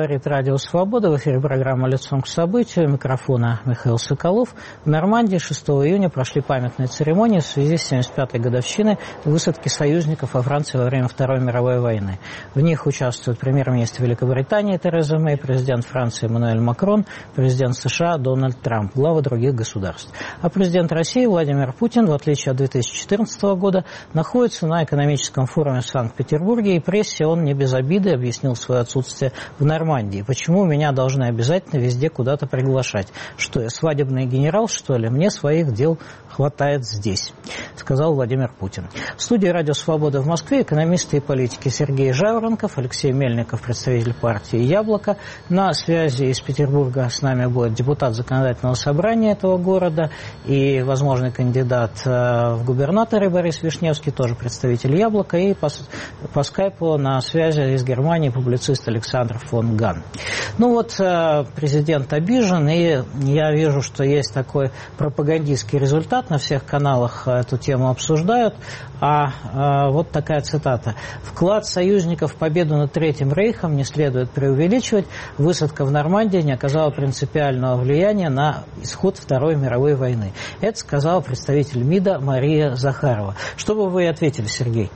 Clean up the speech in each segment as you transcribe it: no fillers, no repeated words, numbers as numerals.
говорит Радио Свобода. В эфире программа «Лицом к событию». У микрофона Михаил Соколов. В Нормандии 6 июня прошли памятные церемонии в связи с 75-й годовщиной высадки союзников во Франции во время Второй мировой войны. В них участвуют премьер-министр Великобритании Тереза Мэй, президент Франции Эммануэль Макрон, президент США Дональд Трамп, главы других государств. А президент России Владимир Путин, в отличие от 2014 года, находится на экономическом форуме в Санкт-Петербурге, и прессе он не без обиды объяснил свое отсутствие в Нормандии. Почему меня должны обязательно везде куда-то приглашать? Что я, свадебный генерал, что ли? Мне своих дел хватает здесь, сказал Владимир Путин. В студии «Радио Свобода» в Москве экономисты и политики Сергей Жаворонков, Алексей Мельников, представитель партии «Яблоко». На связи из Петербурга с нами будет депутат Законодательного собрания этого города и возможный кандидат в губернаторы Борис Вишневский, тоже представитель «Яблока». И по скайпу на связи из Германии публицист Александр фон Ган. Ну вот, президент обижен, и я вижу, что есть такой пропагандистский результат. На всех каналах эту тему обсуждают. Вот такая цитата. «Вклад союзников в победу над Третьим Рейхом не следует преувеличивать. Высадка в Нормандии не оказала принципиального влияния на исход Второй мировой войны». Это сказала представитель МИДа Мария Захарова. Что бы вы ответили, Сергей?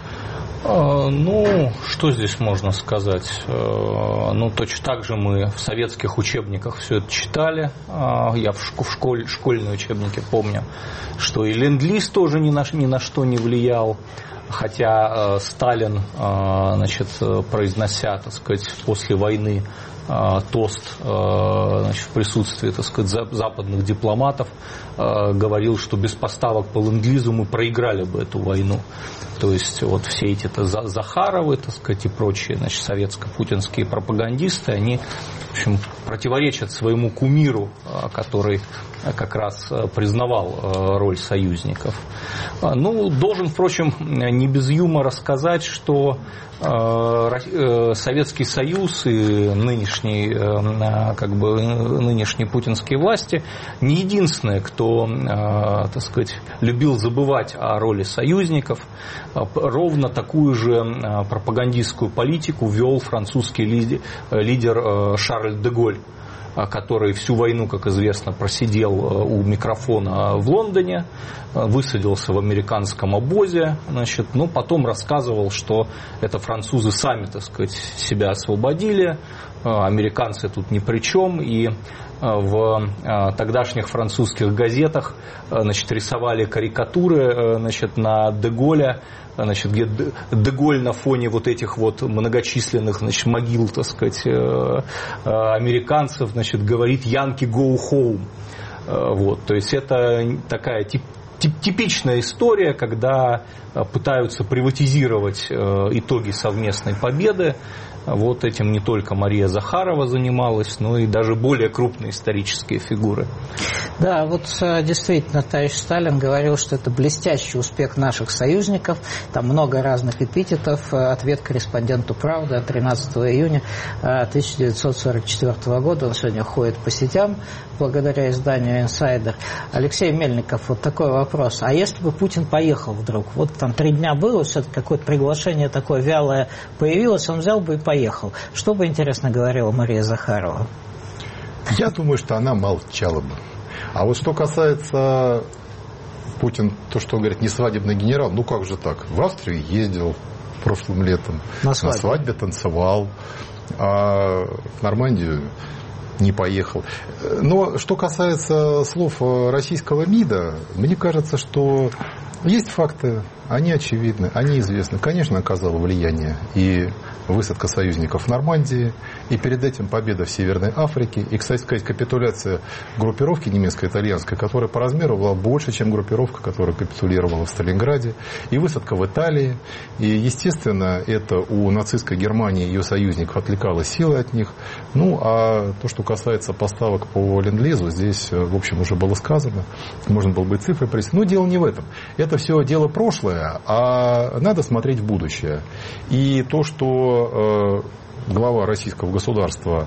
Ну, что здесь можно сказать? Ну, точно так же мы в советских учебниках все это читали. Я в школьные учебники помню, что и ленд-лиз тоже ни на что не влиял. Хотя Сталин, значит, произнося, так сказать, после войны тост, значит, в присутствии, так сказать, западных дипломатов, говорил, что без поставок по ленд-лизу мы проиграли бы эту войну. То есть вот все эти Захаровы, так сказать, и прочие, значит, советско-путинские пропагандисты, они, в общем, противоречат своему кумиру, который как раз признавал роль союзников. Ну, должен, впрочем, не без юмора сказать, что Советский Союз и нынешние путинские власти не единственные, кто, так сказать, любил забывать о роли союзников. Ровно такую же пропагандистскую политику вел французский лидер Шарль де Голль, который всю войну, как известно, просидел у микрофона в Лондоне, высадился в американском обозе, значит, но потом рассказывал, что это французы сами, так сказать, себя освободили, американцы тут ни при чем, и в тогдашних французских газетах, значит, рисовали карикатуры, значит, на де Голля, значит, где де Голль на фоне вот этих вот многочисленных, значит, могил, так сказать, американцев, значит, говорит «Янки go home». Вот, то есть это такая типичная история, когда пытаются приватизировать итоги совместной победы. Вот этим не только Мария Захарова занималась, но и даже более крупные исторические фигуры. Да, вот действительно, товарищ Сталин говорил, что это блестящий успех наших союзников. Там много разных эпитетов. Ответ корреспонденту «Правды» от 13 июня 1944 года. Он сегодня ходит по сетям благодаря изданию «Инсайдер». Алексей Мельников, вот такой вопрос. А если бы Путин поехал вдруг? Вот там 3 дня было, все-таки какое-то приглашение такое вялое появилось, он взял бы и поехал. Что бы, интересно, говорила Мария Захарова? Я думаю, что она молчала бы. А вот что касается Путин, то, что он говорит, не свадебный генерал, ну как же так? В Австрию ездил прошлым летом, на свадьбе танцевал, а в Нормандию не поехал. Но что касается слов российского МИДа, мне кажется, что есть факты, они очевидны, они известны. Конечно, оказало влияние и высадка союзников в Нормандии, и перед этим победа в Северной Африке, и, кстати сказать, капитуляция группировки немецко-итальянской, которая по размеру была больше, чем группировка, которая капитулировала в Сталинграде, и высадка в Италии. И, естественно, это у нацистской Германии и ее союзников отвлекало силы от них. Ну, а то, что касается поставок по ленд-лизу, здесь, в общем, уже было сказано, можно было бы и цифры привести. Но дело не в этом. Это все дело прошлое, а надо смотреть в будущее. И то, что глава российского государства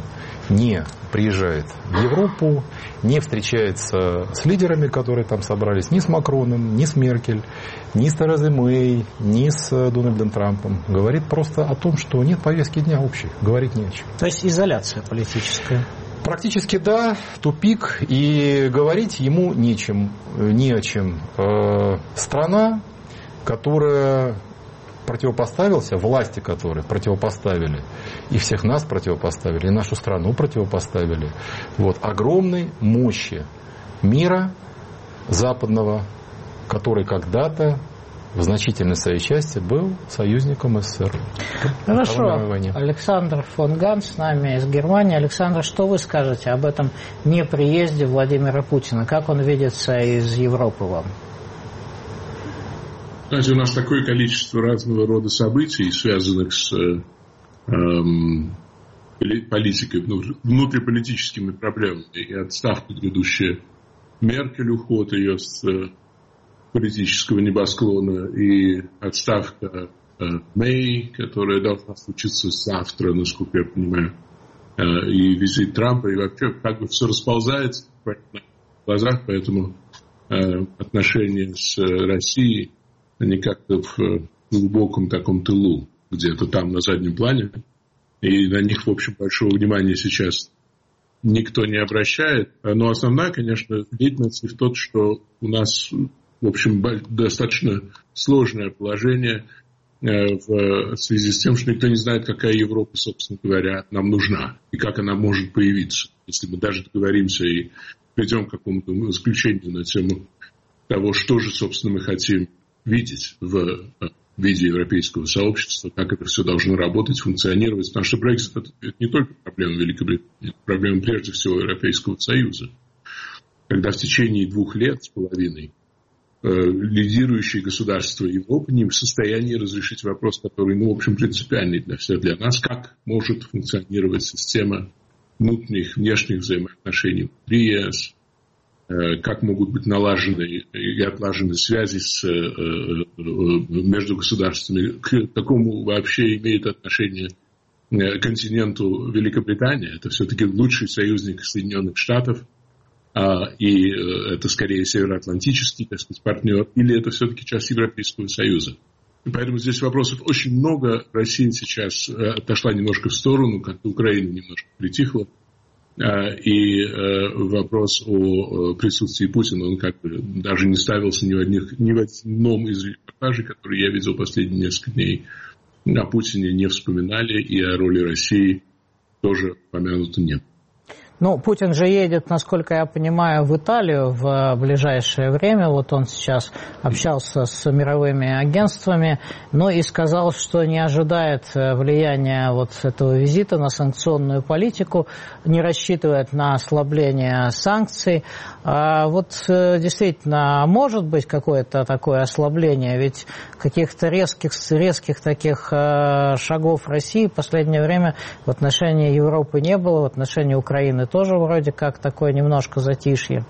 не приезжает в Европу, не встречается с лидерами, которые там собрались, ни с Макроном, ни с Меркель, ни с Терезой Мэй, ни с Дональдом Трампом. Говорит просто о том, что нет повестки дня общей, говорить не о чем. То есть изоляция политическая? Практически да, тупик, и говорить ему не о чем. Страна, которая противопоставился, власти которые противопоставили, и всех нас противопоставили, и нашу страну противопоставили, огромной мощи мира западного, который когда-то в значительной своей части был союзником СССР. Хорошо. Александр фон Ганс с нами из Германии. Александр, что вы скажете об этом неприезде Владимира Путина? Как он видится из Европы вам? Знаете, у нас такое количество разного рода событий, связанных с политикой, внутриполитическими проблемами. И отставка грядущая Меркель, уход ее с политического небосклона, и отставка Мэй, которая должна случиться завтра, насколько я понимаю, и визит Трампа, и вообще как бы все расползается в глазах, поэтому отношения с Россией, они как-то в глубоком таком тылу, где-то там на заднем плане, и на них, в общем, большого внимания сейчас никто не обращает. Но основная, конечно, деятельность в том, что у нас, в общем, достаточно сложное положение в связи с тем, что никто не знает, какая Европа, собственно говоря, нам нужна и как она может появиться. Если мы даже договоримся и придем к какому-то заключению на тему того, что же, собственно, мы хотим видеть в виде европейского сообщества, как это все должно работать, функционировать. Потому что Brexit – это не только проблема Великобритании, это проблема прежде всего Европейского Союза. Когда в течение 2 лет с половиной лидирующие государства Европы не в состоянии разрешить вопрос, который, в общем, принципиальный для нас, как может функционировать система внутренних, внешних взаимоотношений внутри ЕС, как могут быть налажены и отлажены связи между государствами, к какому вообще имеет отношение к континенту Великобритания. Это все-таки лучший союзник Соединенных Штатов, и это скорее североатлантический, так сказать, партнер, или это все-таки часть Европейского Союза. И поэтому здесь вопросов очень много. Россия сейчас отошла немножко в сторону, как-то Украина немножко притихла. И вопрос о присутствии Путина, он как бы даже не ставился ни в одном из репортажей, которые я видел последние несколько дней. О Путине не вспоминали, и о роли России тоже упомянуто нет. Ну, Путин же едет, насколько я понимаю, в Италию в ближайшее время. Вот он сейчас общался с мировыми агентствами, но и сказал, что не ожидает влияния вот этого визита на санкционную политику, не рассчитывает на ослабление санкций. А вот действительно, может быть какое-то такое ослабление? Ведь каких-то резких таких шагов России в последнее время в отношении Европы не было, в отношении Украины тоже вроде как такое немножко затишье.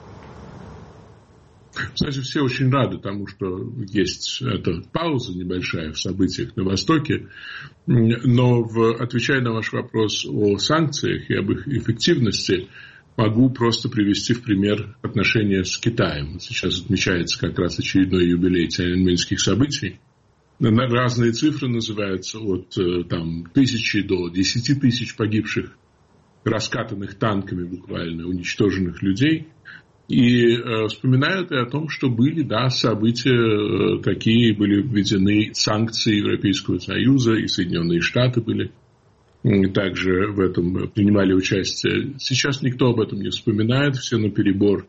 Кстати, все очень рады тому, что есть эта пауза небольшая в событиях на Востоке. Но, отвечая на ваш вопрос о санкциях и об их эффективности, могу просто привести в пример отношения с Китаем. Сейчас отмечается как раз очередной юбилей Тяньаньмэньских событий. Разные цифры называются, от 1000 до 10 тысяч погибших, раскатанных танками буквально, уничтоженных людей. И вспоминают и о том, что были, события такие, были введены санкции Европейского Союза, и Соединенные Штаты были также в этом принимали участие. Сейчас никто об этом не вспоминает, все наперебор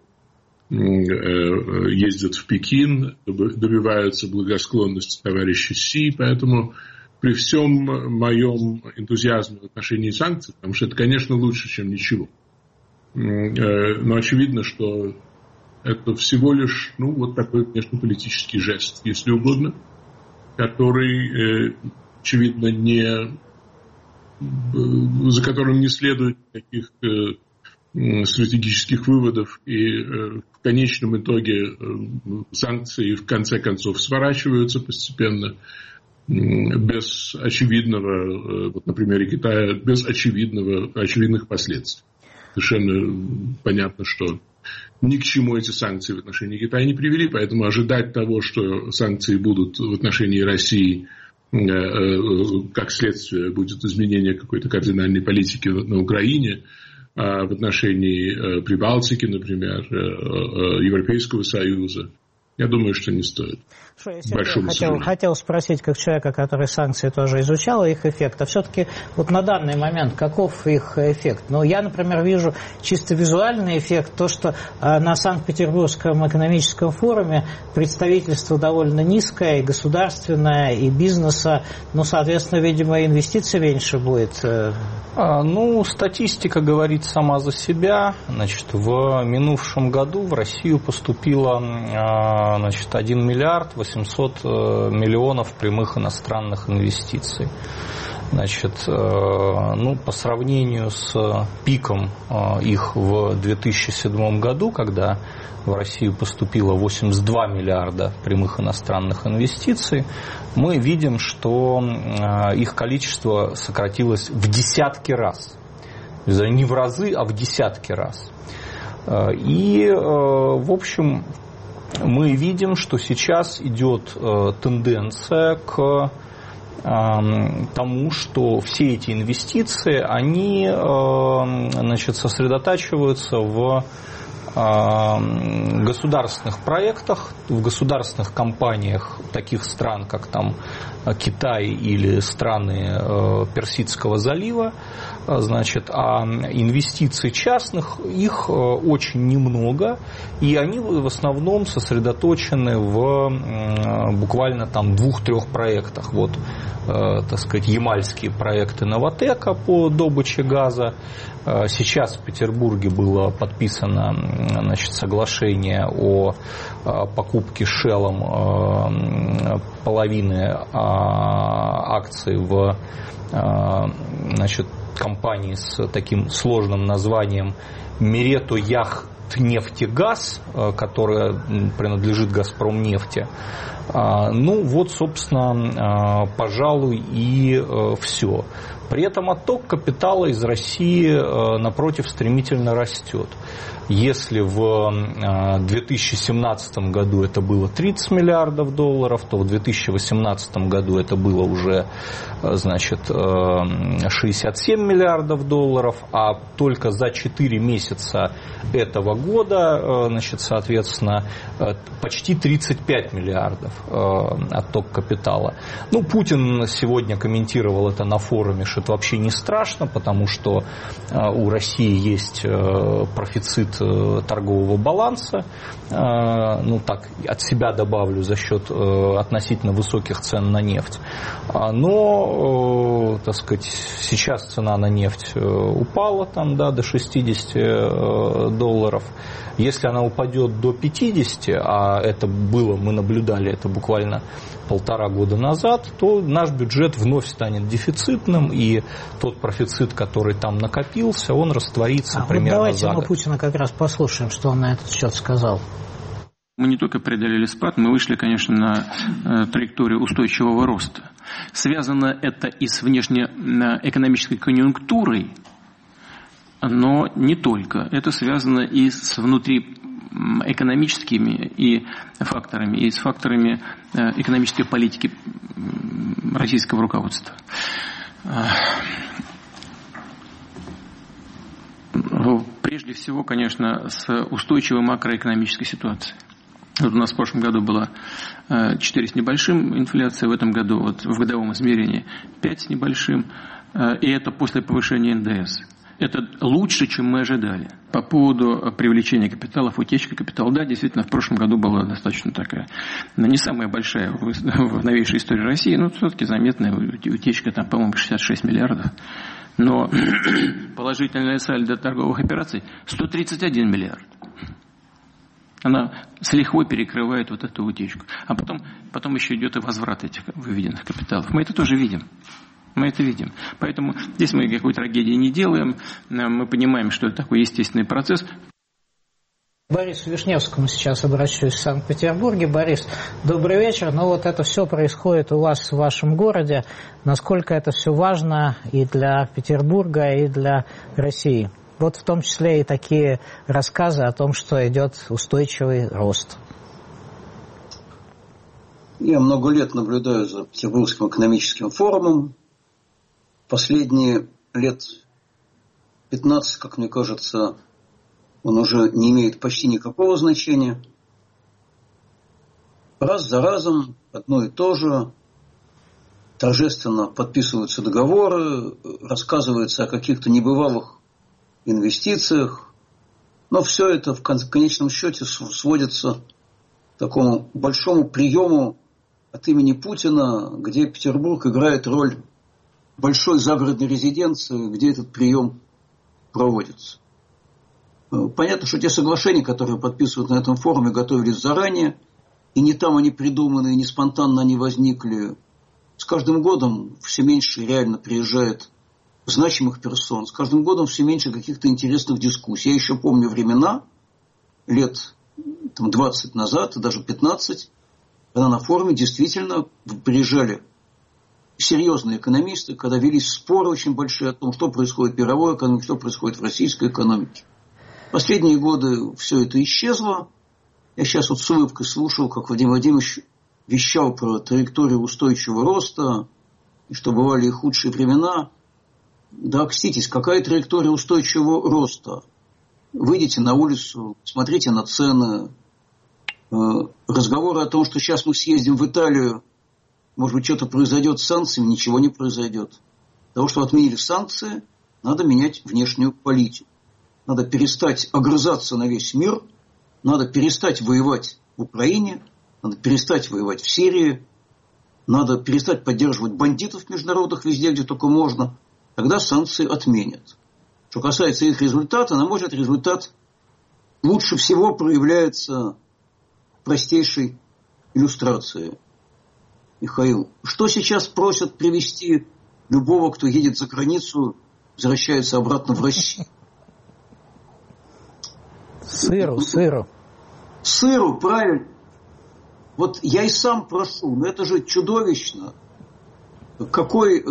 ездят в Пекин, добиваются благосклонности товарища Си, поэтому при всем моем энтузиазме в отношении санкций, потому что это, конечно, лучше, чем ничего. Но очевидно, что это всего лишь, вот такой внешнеполитический жест, если угодно, который, очевидно, за которым не следует никаких стратегических выводов, и в конечном итоге санкции в конце концов сворачиваются постепенно. без очевидного, вот на примере Китая, без очевидных последствий. Совершенно понятно, что ни к чему эти санкции в отношении Китая не привели, поэтому ожидать того, что санкции будут в отношении России, как следствие будет изменение какой-то кардинальной политики на Украине, в отношении Прибалтики, например, Европейского Союза, я думаю, что не стоит. Я хотел спросить, как человека, который санкции тоже изучал, их эффект. А все-таки вот на данный момент каков их эффект? Ну, я, например, вижу чисто визуальный эффект, то, что на Санкт-Петербургском экономическом форуме представительство довольно низкое, и государственное, и бизнеса. Ну, соответственно, видимо, инвестиций меньше будет. Ну, статистика говорит сама за себя. Значит, в минувшем году в Россию поступило 1 миллиард 800 миллионов прямых иностранных инвестиций. Значит, по сравнению с пиком их в 2007 году, когда в Россию поступило 82 миллиарда прямых иностранных инвестиций, мы видим, что их количество сократилось в десятки раз. Не в разы, а в десятки раз. И, в общем, мы видим, что сейчас идет тенденция к тому, что все эти инвестиции, они, сосредотачиваются в государственных проектах, в государственных компаниях таких стран, как там Китай или страны Персидского залива, а инвестиций частных, их очень немного, и они в основном сосредоточены в буквально там 2-3 проектах. Вот, ямальские проекты Новатэка по добыче газа. Сейчас в Петербурге было подписано соглашение о покупке Shell'ом половины акций в компании с таким сложным названием Мерето Яхтнефтегаз, которая принадлежит Газпромнефти. Собственно, пожалуй, и все. При этом отток капитала из России, напротив, стремительно растет. Если в 2017 году это было 30 миллиардов долларов, то в 2018 году это было уже 67 миллиардов долларов, а только за 4 месяца этого года, соответственно, почти 35 миллиардов отток капитала. Путин сегодня комментировал это на форуме, что это вообще не страшно, потому что у России есть профицит торгового баланса, от себя добавлю, за счет относительно высоких цен на нефть. Но, сейчас цена на нефть упала до 60 долларов. Если она упадет до 50, а это было, мы наблюдали это буквально 1,5 года назад, то наш бюджет вновь станет дефицитным, и тот профицит, который там накопился, он растворится примерно за год. Давайте мы Путина как раз послушаем, что он на этот счет сказал. Мы не только преодолели спад, мы вышли, конечно, на траекторию устойчивого роста. Связано это и с внешнеэкономической конъюнктурой, но не только. Это связано и с внутриэкономическими и факторами, и с факторами экономической политики российского руководства. Прежде всего, конечно, с устойчивой макроэкономической ситуацией. Вот у нас в прошлом году была 4 с небольшим инфляция, в этом году в годовом измерении 5 с небольшим, и это после повышения НДС. Это лучше, чем мы ожидали. По поводу привлечения капиталов, утечки капитала, да, действительно, в прошлом году была достаточно такая, не самая большая в новейшей истории России, но все-таки заметная утечка, там, по-моему, 66 миллиардов. Но положительная сальдо торговых операций 131 миллиард. Она с лихвой перекрывает вот эту утечку. А потом еще идет и возврат этих выведенных капиталов. Мы это тоже видим. Мы это видим. Поэтому здесь мы никакой трагедии не делаем. Мы понимаем, что это такой естественный процесс. Борису Вишневскому сейчас обращусь в Санкт-Петербурге. Борис, добрый вечер. Ну вот это все происходит у вас в вашем городе. Насколько это все важно и для Петербурга, и для России? Вот в том числе и такие рассказы о том, что идет устойчивый рост. Я много лет наблюдаю за Петербургским экономическим форумом. Последние лет 15, как мне кажется, он уже не имеет почти никакого значения. Раз за разом одно и то же. Торжественно подписываются договоры, рассказывается о каких-то небывалых инвестициях. Но все это в конечном счете сводится к такому большому приему от имени Путина, где Петербург играет роль большой загородной резиденции, где этот прием проводится. Понятно, что те соглашения, которые подписывают на этом форуме, готовились заранее, и не там они придуманы, и не спонтанно они возникли. С каждым годом все меньше реально приезжает значимых персон, с каждым годом все меньше каких-то интересных дискуссий. Я еще помню времена, лет 20 назад, даже 15, когда на форуме действительно приезжали серьезные экономисты, когда велись споры очень большие о том, что происходит в мировой экономике, что происходит в российской экономике. Последние годы все это исчезло. Я сейчас вот с улыбкой слушал, как Владимир Владимирович вещал про траекторию устойчивого роста, и что бывали и худшие времена. Да, окститесь, какая траектория устойчивого роста? Выйдите на улицу, смотрите на цены. Разговоры о том, что сейчас мы съездим в Италию, может быть, что-то произойдет с санкциями, ничего не произойдет. Для того, чтобы отменили санкции, надо менять внешнюю политику. Надо перестать огрызаться на весь мир, надо перестать воевать в Украине, надо перестать воевать в Сирии, надо перестать поддерживать бандитов международных везде, где только можно. Тогда санкции отменят. Что касается их результата, на мой взгляд, результат лучше всего проявляется в простейшей иллюстрации. Михаил, что сейчас просят привезти любого, кто едет за границу, возвращается обратно в Россию? Сыру. Сыру, правильно. Вот я и сам прошу, но это же чудовищно. Какой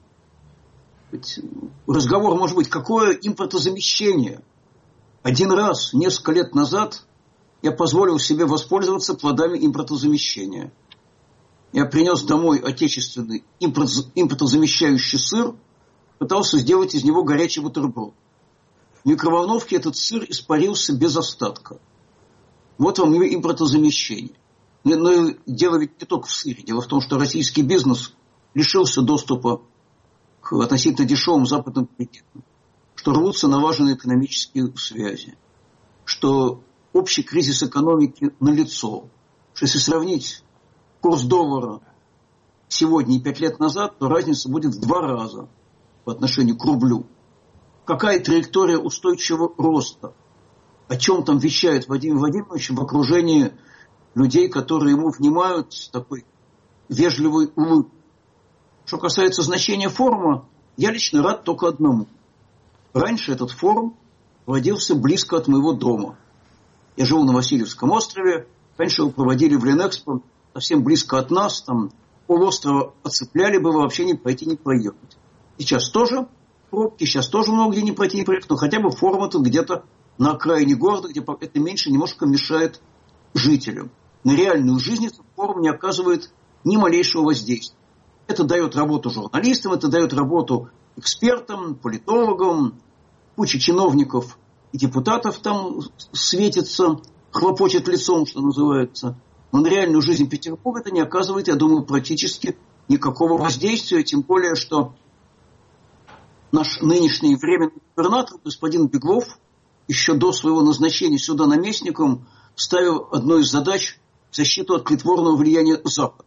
разговор может быть? Какое импортозамещение? Один раз, несколько лет назад, я позволил себе воспользоваться плодами импортозамещения. Я принес домой отечественный импортозамещающий сыр, пытался сделать из него горячий бутерброд. В микроволновке этот сыр испарился без остатка. Вот вам импортозамещение. Но дело ведь не только в сыре. Дело в том, что российский бизнес лишился доступа к относительно дешевым западным кредитам, что рвутся налаженные экономические связи, что общий кризис экономики налицо, что если сравнить курс доллара сегодня и 5 лет назад, то разница будет в 2 раза по отношению к рублю. Какая траектория устойчивого роста? О чем там вещает Владимир Владимирович в окружении людей, которые ему внимают с такой вежливой улыбкой? Что касается значения форума, я лично рад только одному. Раньше этот форум проводился близко от моего дома. Я живу на Васильевском острове. Раньше его проводили в Ленэкспо, совсем близко от нас. Там полуострова оцепляли бы, вообще не пройти, не проехать. Сейчас тоже пробки, сейчас тоже много где не пройти, не проехать. Но хотя бы форум этот где-то на окраине города, где это меньше немножко мешает жителям. На реальную жизнь этот форум не оказывает ни малейшего воздействия. Это дает работу журналистам, это дает работу экспертам, политологам, куча чиновников и депутатов там светится, хлопочет лицом, что называется. Но на реальную жизнь Петербурга это не оказывает, я думаю, практически никакого воздействия, тем более, что наш нынешний временный губернатор, господин Беглов, еще до своего назначения сюда наместником, ставил одной из задач защиту от тлетворного влияния Запада.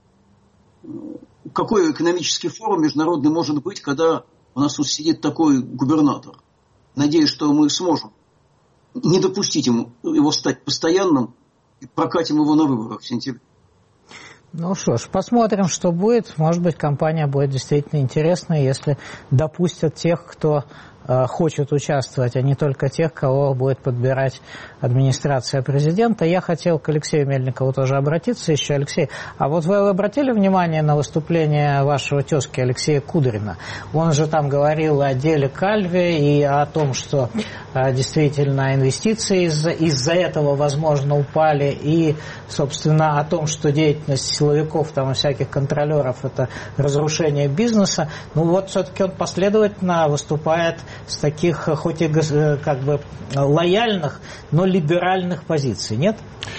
Какой экономический форум международный может быть, когда у нас тут сидит такой губернатор? Надеюсь, что мы сможем не допустить его стать постоянным и прокатим его на выборах в сентябре. Ну что ж, посмотрим, что будет. Может быть, кампания будет действительно интересной, если допустят тех, кто хочет участвовать, а не только тех, кого будет подбирать администрация президента. Я хотел к Алексею Мельникову тоже обратиться еще. Алексей, а вот вы обратили внимание на выступление вашего тезки Алексея Кудрина? Он же там говорил о деле Кальве и о том, что действительно инвестиции из-за этого, возможно, упали, и, собственно, о том, что деятельность силовиков там, и всяких контролеров – это разрушение бизнеса. Ну вот все-таки он последовательно выступает с таких, хоть и как бы лояльных, но либеральных позиций, нет?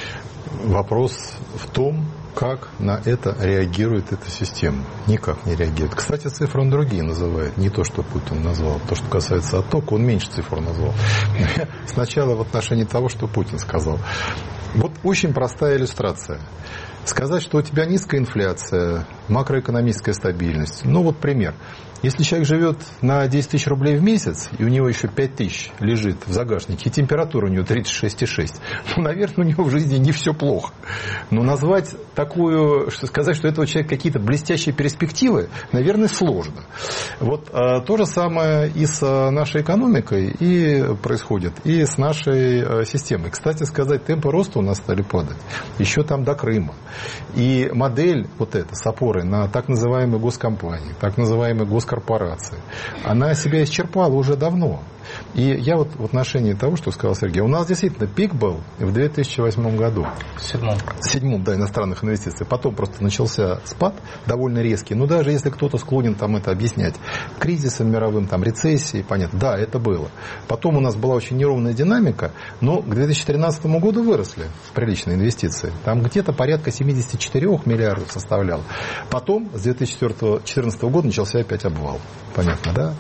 Вопрос в том, как на это реагирует эта система. Никак не реагирует. Кстати, цифры он другие называет. Не то, что Путин назвал. То, что касается оттока, он меньше цифр назвал. Сначала в отношении того, что Путин сказал. Вот очень простая иллюстрация. Сказать, что у тебя низкая инфляция, макроэкономическая стабильность. Ну, вот пример. Если человек живет на 10 тысяч рублей в месяц, и у него еще 5 тысяч лежит в загашнике, и температура у него 36,6, ну, наверное, у него в жизни не все плохо. Но назвать такую, сказать, что у этого человека какие-то блестящие перспективы, наверное, сложно. Вот то же самое и с нашей экономикой и происходит, и с нашей системой. Кстати сказать, темпы роста у нас стали падать еще там до Крыма. И модель вот эта с опорой на так называемые госкомпании, так называемые госкорпорации, она себя исчерпала уже давно. И я вот в отношении того, что сказал Сергей, у нас действительно пик был в 2008 году. В седьмом, да, иностранных инвестиций. Потом просто начался спад довольно резкий. Но даже если кто-то склонен там это объяснять кризисом мировым, там, рецессией, понятно, да, это было. Потом у нас была очень неровная динамика, но к 2013 году выросли приличные инвестиции. Там где-то порядка 74 миллиардов составлял. Потом с 2014 года начался опять обвал. Понятно, да?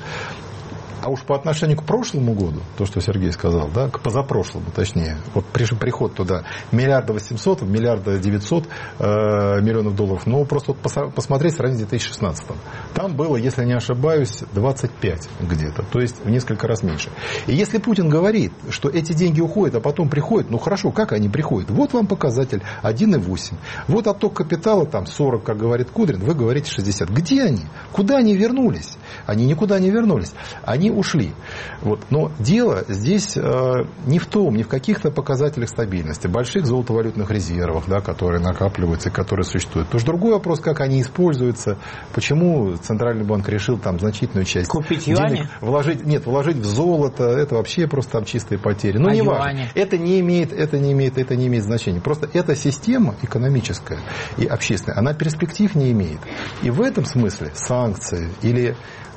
А уж по отношению к прошлому году, то, что Сергей сказал, да, к позапрошлому, точнее, вот приход туда, 1 800 миллиарда, 1 900 миллионов долларов, ну, просто вот посмотреть, сравнить с 2016. Там было, если не ошибаюсь, 25 где-то, то есть в несколько раз меньше. И если Путин говорит, что эти деньги уходят, а потом приходят, ну, хорошо, как они приходят? Вот вам показатель 1,8. Вот отток капитала, там, 40, как говорит Кудрин, вы говорите 60. Где они? Куда они вернулись? Они никуда не вернулись. Они ушли. Вот. Но дело здесь не в том, не в каких-то показателях стабильности, больших золотовалютных резервах, да, которые накапливаются и которые существуют. Потому что другой вопрос, как они используются, почему Центральный банк решил там значительную часть купить денег вложить в золото, это вообще просто там чистые потери. Но не важно. Это не имеет значения. Просто эта система экономическая и общественная, она перспектив не имеет. И в этом смысле санкции или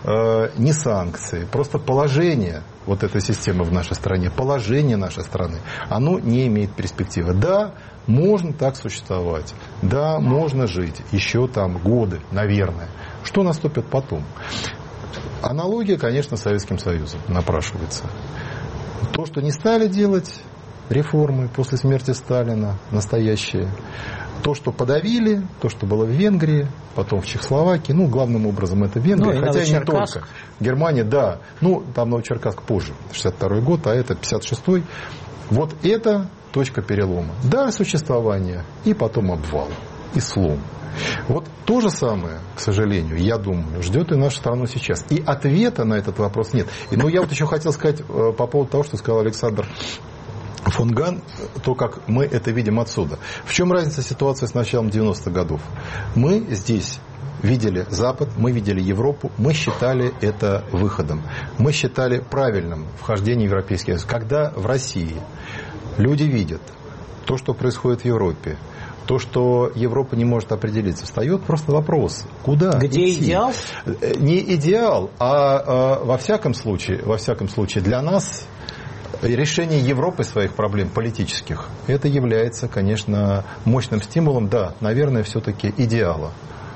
не санкции, просто положение вот этой системы в нашей стране, положение нашей страны, оно не имеет перспективы. Да, можно так существовать, да, можно жить еще там годы, наверное. Что наступит потом? Аналогия, конечно, с Советским Союзом напрашивается. То, что не стали делать реформы после смерти Сталина, настоящие, то, что подавили, то, что было в Венгрии, потом в Чехословакии, ну, главным образом это Венгрия, хотя и не только. Германия, да, ну, там Новочеркасск позже, 62-й год, а это 56-й. Вот это точка перелома. Да, существование, и потом обвал, и слом. Вот то же самое, к сожалению, я думаю, ждет и нашу страну сейчас. И ответа на этот вопрос нет. Но я вот еще хотел сказать по поводу того, что сказал Александр фон Ган, то, как мы это видим отсюда. В чем разница ситуации с началом 90-х годов? Мы здесь видели Запад, мы видели Европу, мы считали это выходом. Мы считали правильным вхождение в Европейский Союз. Когда в России люди видят то, что происходит в Европе, то, что Европа не может определиться, встает просто вопрос, куда Где идти? Идеал? Не идеал, а во всяком случае для нас решение Европы своих проблем политических, это является, конечно, мощным стимулом, да, наверное, все-таки идеала.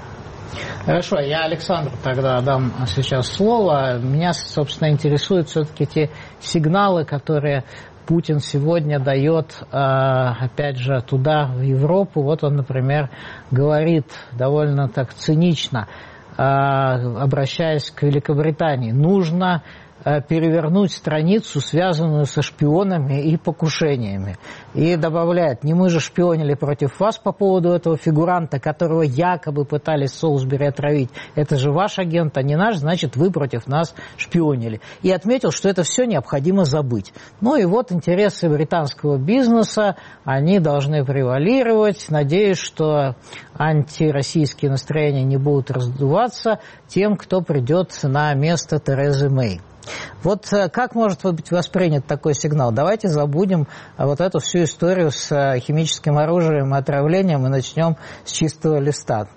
Хорошо, я Александру тогда дам сейчас слово. Меня, собственно, интересуют все-таки те сигналы, которые Путин сегодня дает, опять же, туда, в Европу. Вот он, например, говорит довольно так цинично, обращаясь к Великобритании, нужно перевернуть страницу, связанную со шпионами и покушениями. И добавляет: не мы же шпионили против вас по поводу этого фигуранта, которого якобы пытались Солсбери отравить. Это же ваш агент, а не наш, значит, вы против нас шпионили. И отметил, что это все необходимо забыть. Ну и вот интересы британского бизнеса, они должны превалировать. Надеюсь, что антироссийские настроения не будут раздуваться тем, кто придет на место Терезы Мэй. Вот как может быть воспринят такой сигнал? Давайте забудем вот эту всю историю с химическим оружием и отравлением и начнем с чистого листа.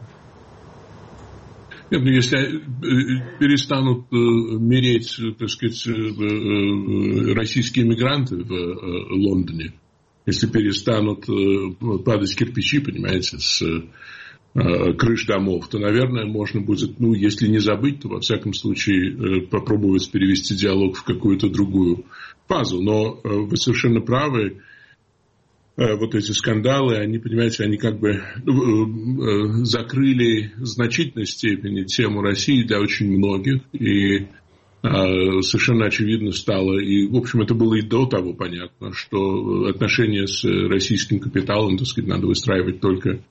Если перестанут мереть, так сказать, российские мигранты в Лондоне, если перестанут падать кирпичи, понимаете, с крыш домов, то, наверное, можно будет, если не забыть, то, во всяком случае, попробовать перевести диалог в какую-то другую фазу. Но вы совершенно правы, вот эти скандалы, они, понимаете, они как бы закрыли в значительной степени тему России для очень многих, и совершенно очевидно стало, и, в общем, это было и до того понятно, что отношения с российским капиталом, так сказать, надо выстраивать только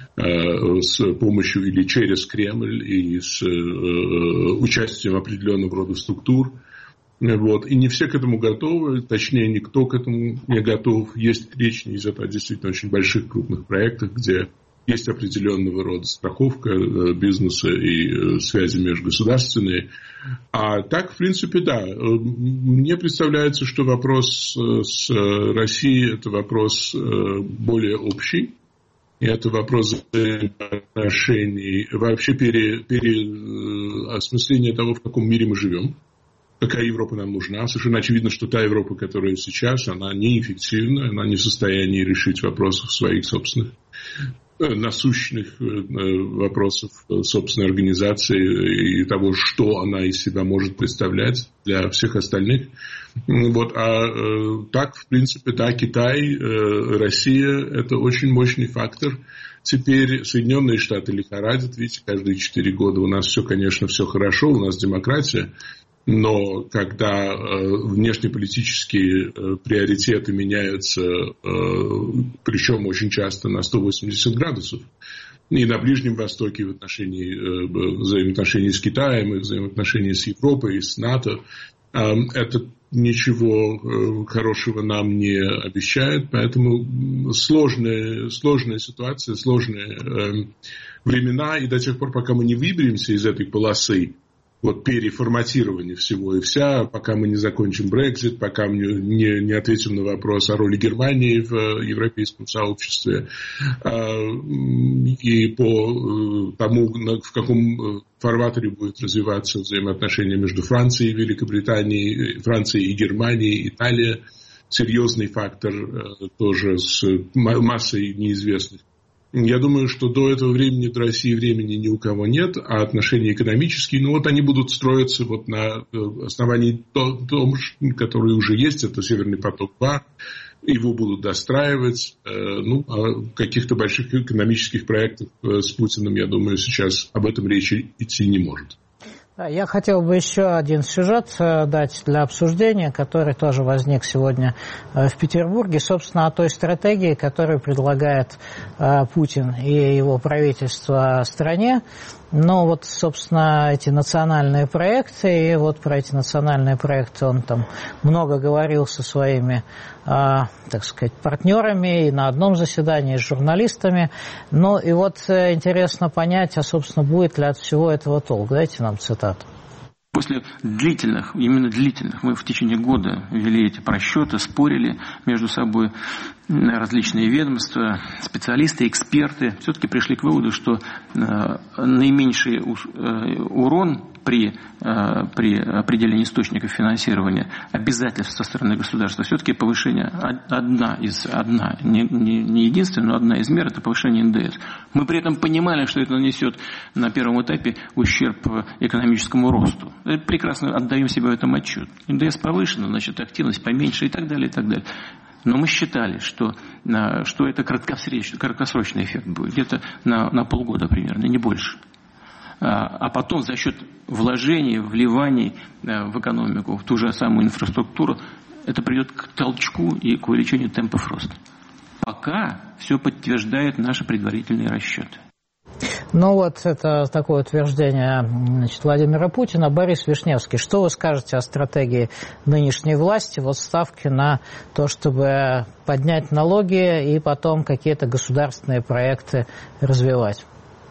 с помощью или через Кремль, и с участием определенного рода структур. Вот. И не все к этому готовы, точнее, никто к этому не готов. Есть речь не идет о действительно очень больших крупных проектах, где есть определенного рода страховка бизнеса и связи межгосударственные. А так, в принципе, да. Мне представляется, что вопрос с Россией – это вопрос более общий. И это вопрос отношений, вообще переосмысления того, в каком мире мы живем. Какая Европа нам нужна. Совершенно очевидно, что та Европа, которая сейчас, она неэффективна, она не в состоянии решить вопросов своих собственных насущных вопросов собственной организации и того, что она из себя может представлять для всех остальных. Вот. А так, в принципе, да, Китай, Россия – это очень мощный фактор. Теперь Соединенные Штаты лихорадят, видите, каждые 4 года у нас все, конечно, все хорошо, у нас демократия. Но когда внешнеполитические приоритеты меняются, причем очень часто на 180 градусов, и на Ближнем Востоке в отношении взаимоотношений с Китаем, и взаимоотношений с Европой, и с НАТО, это ничего хорошего нам не обещает. Поэтому сложная ситуация, сложные времена, и до тех пор, пока мы не выберемся из этой полосы, вот переформатирование всего и вся, пока мы не закончим Брексит, пока мы не ответим на вопрос о роли Германии в европейском сообществе и по тому, в каком фарватере будет развиваться взаимоотношения между Францией и Великобританией, Францией и Германией, Италия, серьезный фактор тоже с массой неизвестных. Я думаю, что до этого времени до России времени ни у кого нет, а отношения экономические, они будут строиться вот на основании том, который уже есть, это Северный поток-2, его будут достраивать, о каких-то больших экономических проектах с Путиным, я думаю, сейчас об этом речи идти не может. Я хотел бы еще один сюжет дать для обсуждения, который тоже возник сегодня в Петербурге, собственно, о той стратегии, которую предлагает Путин и его правительство стране. Но вот, собственно, эти национальные проекты, и вот про эти национальные проекты он там много говорил со своими, так сказать, партнерами и на одном заседании с журналистами. Ну и вот интересно понять, собственно, будет ли от всего этого толк. Дайте нам цитату. После именно длительных, мы в течение года вели эти просчеты, спорили между собой различные ведомства, специалисты, эксперты, все-таки пришли к выводу, что наименьший урон при определении источников финансирования, обязательств со стороны государства, все-таки повышение, не единственная, но одна из мер, это повышение НДС. Мы при этом понимали, что это нанесет на первом этапе ущерб экономическому росту. Прекрасно отдаем себе в этом отчет. НДС повышено, значит, активность поменьше и так далее, и так далее. Но мы считали, что это краткосрочный эффект будет, где-то на полгода примерно, не больше. а потом за счет вложений, вливаний в экономику, в ту же самую инфраструктуру, это придет к толчку и к увеличению темпов роста. Пока все подтверждает наши предварительные расчеты. Ну вот это такое утверждение, значит, Владимира Путина. Борис Вишневский, что вы скажете о стратегии нынешней власти, вот ставки на то, чтобы поднять налоги и потом какие-то государственные проекты развивать?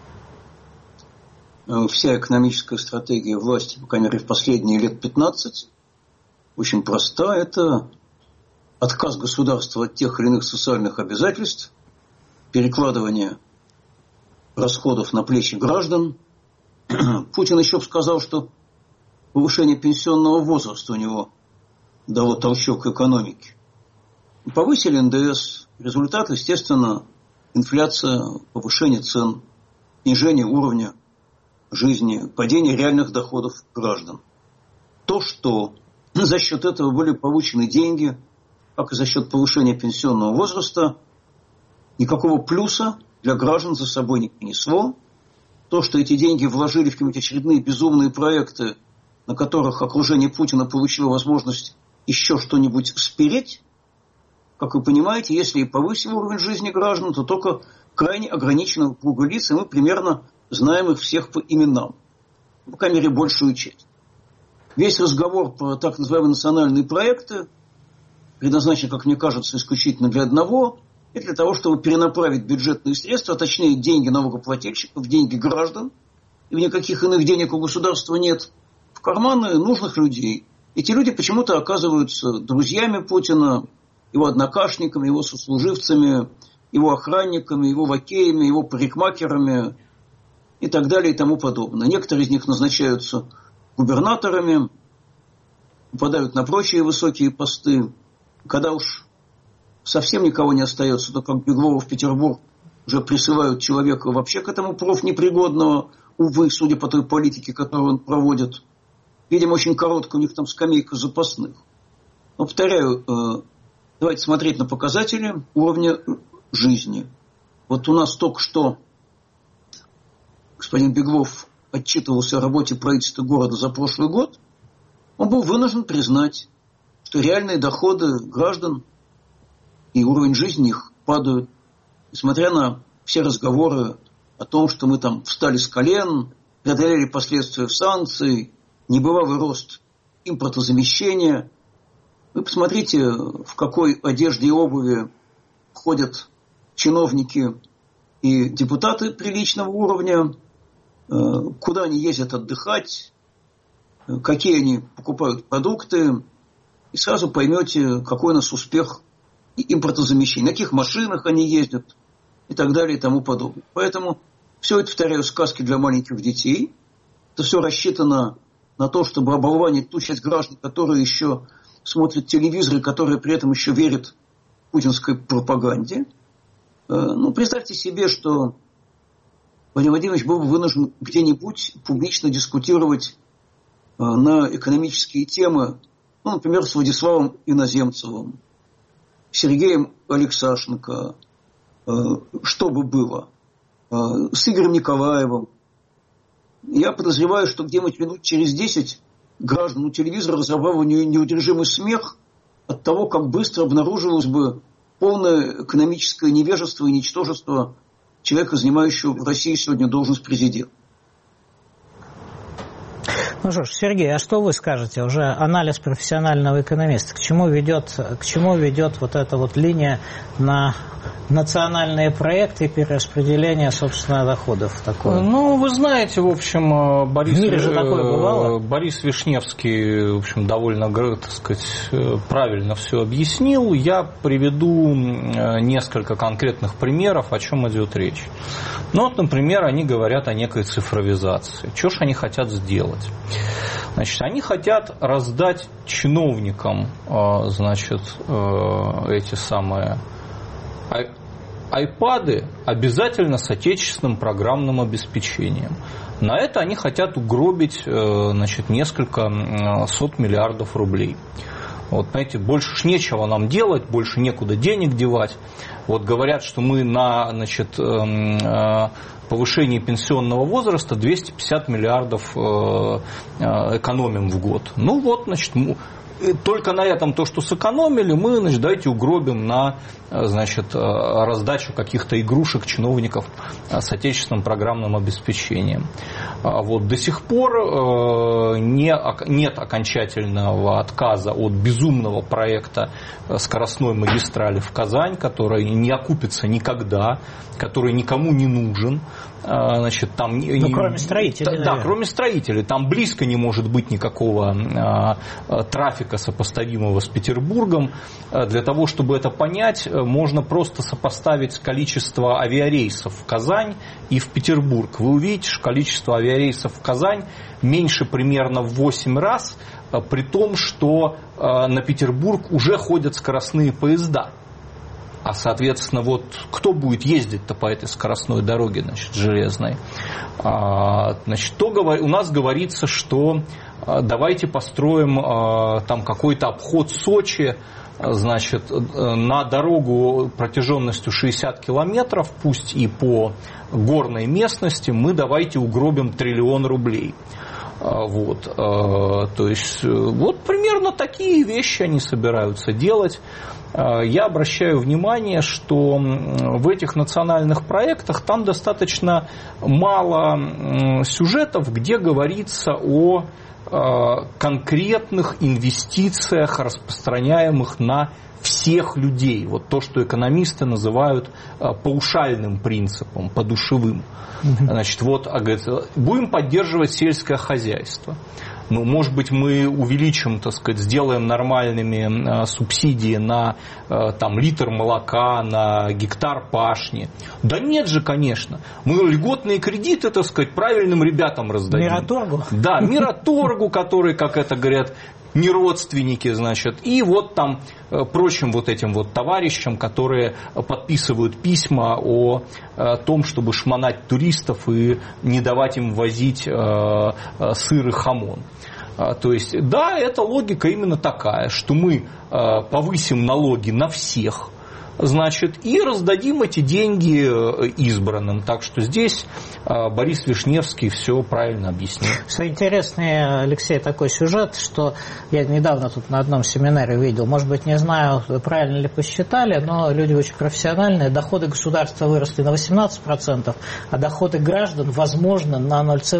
Вся экономическая стратегия власти, по крайней мере, в последние лет 15, очень проста. Это отказ государства от тех или иных социальных обязательств, перекладывание расходов на плечи граждан. Путин еще сказал, что повышение пенсионного возраста у него дало толчок экономике. Повысили НДС. Результат, естественно, инфляция, повышение цен, снижение уровня жизни, падение реальных доходов граждан. То, что за счет этого были получены деньги, как и за счет повышения пенсионного возраста, никакого плюса для граждан за собой не принесло. То, что эти деньги вложили в какие-нибудь очередные безумные проекты, на которых окружение Путина получило возможность еще что-нибудь спереть, как вы понимаете, если и повысил уровень жизни граждан, то только крайне ограниченного круга лиц, и мы примерно знаем их всех по именам. По крайней мере, большую часть. Весь разговор про так называемые национальные проекты предназначен, как мне кажется, исключительно для одного – и для того, чтобы перенаправить бюджетные средства, а точнее деньги налогоплательщиков, деньги граждан, и никаких иных денег у государства нет, в карманы нужных людей. Эти люди почему-то оказываются друзьями Путина, его однокашниками, его сослуживцами, его охранниками, его лакеями, его парикмахерами и так далее и тому подобное. Некоторые из них назначаются губернаторами, попадают на прочие высокие посты. Когда уж совсем никого не остается, то как Беглова в Петербург уже присылают человека вообще к этому профнепригодного, увы, судя по той политике, которую он проводит. Видимо, очень короткая у них там скамейка запасных. Но, повторяю, давайте смотреть на показатели уровня жизни. Вот у нас только что господин Беглов отчитывался о работе правительства города за прошлый год. Он был вынужден признать, что реальные доходы граждан и уровень жизни их падают. Несмотря на все разговоры о том, что мы там встали с колен, преодолели последствия санкций, небывалый рост импортозамещения. Вы посмотрите, в какой одежде и обуви ходят чиновники и депутаты приличного уровня, куда они ездят отдыхать, какие они покупают продукты, и сразу поймете, какой у нас успех импортозамещения, на каких машинах они ездят и так далее и тому подобное. Поэтому все это, повторяю, сказки для маленьких детей. Это все рассчитано на то, чтобы оболванить ту часть граждан, которые еще смотрят телевизор и которые при этом еще верят путинской пропаганде. Ну, представьте себе, что Владимир Владимирович был бы вынужден где-нибудь публично дискутировать на экономические темы, ну, например, с Владиславом Иноземцевым, Сергеем Алексашенко, что бы было, с Игорем Николаевым. Я подозреваю, что где-нибудь минут через 10 граждан у телевизора разорвал бы неудержимый смех от того, как быстро обнаружилось бы полное экономическое невежество и ничтожество человека, занимающего в России сегодня должность президента. Ну что ж, Сергей, а что вы скажете? Уже анализ профессионального экономиста. К чему ведет вот эта вот линия на национальные проекты и перераспределение, собственно, доходов? Такое? Ну, вы знаете, в общем, Борис Вишневский, в общем, довольно, так сказать, правильно все объяснил. Я приведу несколько конкретных примеров, о чем идет речь. Ну, вот, например, они говорят о некой цифровизации. Что ж они хотят сделать? Значит, они хотят раздать чиновникам, значит, эти самые айпады обязательно с отечественным программным обеспечением. На это они хотят угробить, значит, несколько сот миллиардов рублей. Вот, знаете, больше ж нечего нам делать, больше некуда денег девать. Вот говорят, что мы на, значит, повышении пенсионного возраста 250 миллиардов экономим в год. Ну вот, значит, только на этом то, что сэкономили, мы, значит, давайте угробим на, значит, раздачу каких-то игрушек чиновников с отечественным программным обеспечением. Вот, до сих пор нет окончательного отказа от безумного проекта скоростной магистрали в Казань, который не окупится никогда, который никому не нужен. Значит, там, кроме строителей. Да, кроме строителей. Там близко не может быть никакого трафика, сопоставимого с Петербургом. Для того, чтобы это понять, можно просто сопоставить количество авиарейсов в Казань и в Петербург. Вы увидите, что количество авиарейсов в Казань меньше примерно в 8 раз, при том, что на Петербург уже ходят скоростные поезда. А, соответственно, вот кто будет ездить-то по этой скоростной дороге, значит, железной? Значит, у нас говорится, что давайте построим там какой-то обход Сочи, значит, на дорогу протяженностью 60 километров, пусть и по горной местности, мы давайте угробим 1 триллион рублей. Вот, то есть, вот примерно такие вещи они собираются делать. Я обращаю внимание, что в этих национальных проектах там достаточно мало сюжетов, где говорится о конкретных инвестициях, распространяемых на всех людей. Вот то, что экономисты называют паушальным принципом, подушевым. Значит, вот, будем поддерживать сельское хозяйство. Ну, может быть, мы увеличим, так сказать, сделаем нормальными субсидии на там, литр молока, на гектар пашни. Да нет же, конечно. Мы льготные кредиты, так сказать, правильным ребятам раздадим. Мираторгу? Да, Мираторгу, который, как это говорят, не родственники, значит, и вот там прочим вот этим вот товарищам, которые подписывают письма о том, чтобы шмонать туристов и не давать им возить сыр и хамон. То есть, да, эта логика именно такая, что мы повысим налоги на всех, значит, и раздадим эти деньги избранным. Так что здесь Борис Вишневский все правильно объяснил. Интересный, Алексей, такой сюжет, что я недавно тут на одном семинаре видел, может быть, не знаю, правильно ли посчитали, но люди очень профессиональные, доходы государства выросли на 18%, а доходы граждан, возможно, на